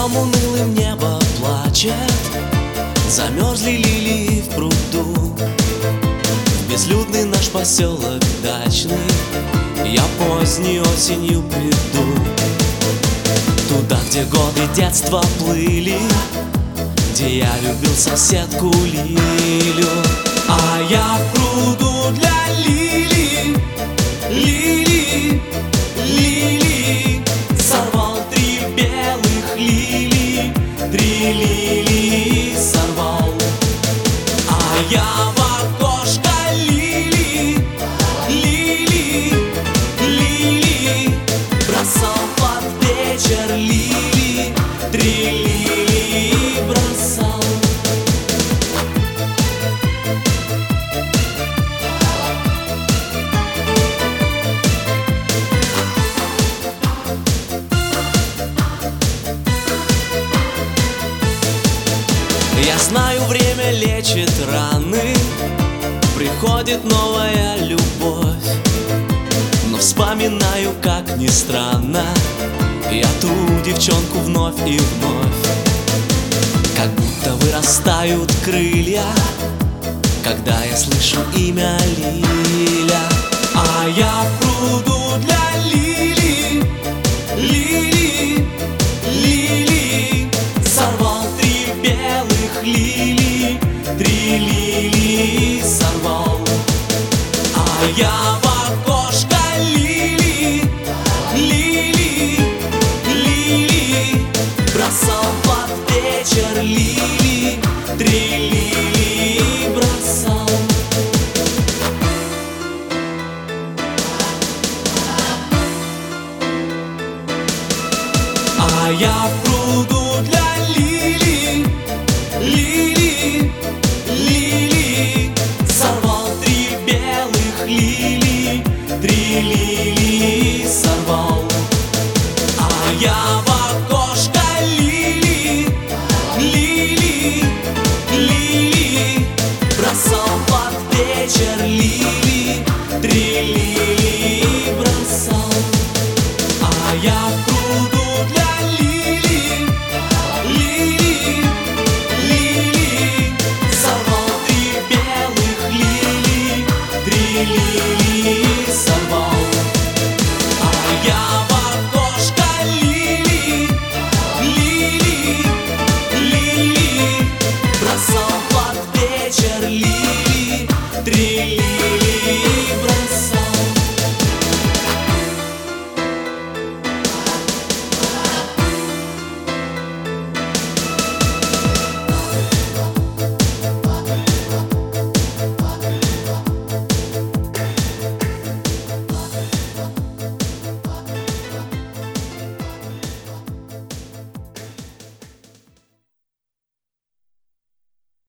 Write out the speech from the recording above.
Окном унылым небо плачет, замерзли лилии в пруду. В безлюдный наш поселок дачный я поздней осенью приду. Туда, где годы детства плыли, где я любил соседку Лилю. А я в пруду для лилий, лилий, лилий сорвал 3 белых лилии, 3 лилии сорвал. А я в окошко лилии, лилии, лилии бросал под вечер лилии, 3 лилии бросал. Я знаю, время лечит раны, приходит новая любовь. Но вспоминаю, как ни странно, я ту девчонку вновь и вновь. Как будто вырастают крылья, когда я слышу имя Лиля. А я в пруду для лилий, лилий, лилий сорвал 3 белых лилии, 3 лилии сорвал. А я в окошко лилии, лилии, лилии бросал под вечер лилии, 3 лилии бросал. А я в пруду для лилий, лилии, лилии сорвал 3 белых лилии, 3 лилии сорвал. А я в окошко лилии, лилии, лилии бросал под вечер лилии, 3 лилии бросал. А я в пруду для лилий, лилии, лилии сорвал 3 белых лилии, 3 лилии сорвал. А я в окошко лилии, лилии, лилии бросал под вечер лилии, 3 лилии.